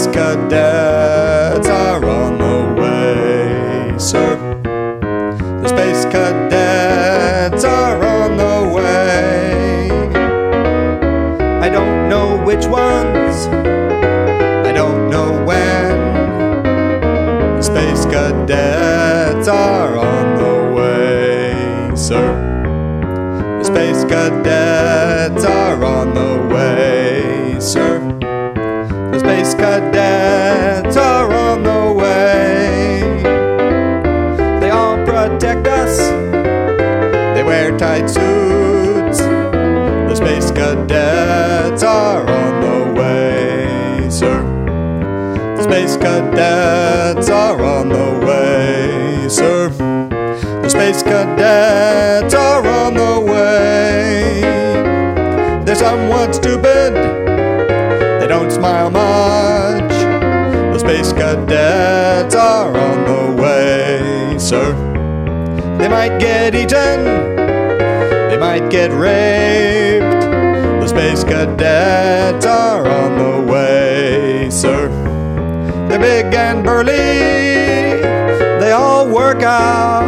Space Cadets are on the way, sir. The Space Cadets are on the way. I don't know which ones, I don't know when. The Space Cadets are on the way, sir. The Space Cadets are on the way, sir. The Space Cadets are on the way. They all protect us, they wear tight suits. The Space Cadets are on the way, sir. The Space Cadets are on the way, sir. The Space Cadets are on the way. They're somewhat stupid, they don't smile much. The Space Cadets are on the way, sir. They might get eaten, they might get raped. The Space Cadets are on the way, sir. They're big and burly, they all work out.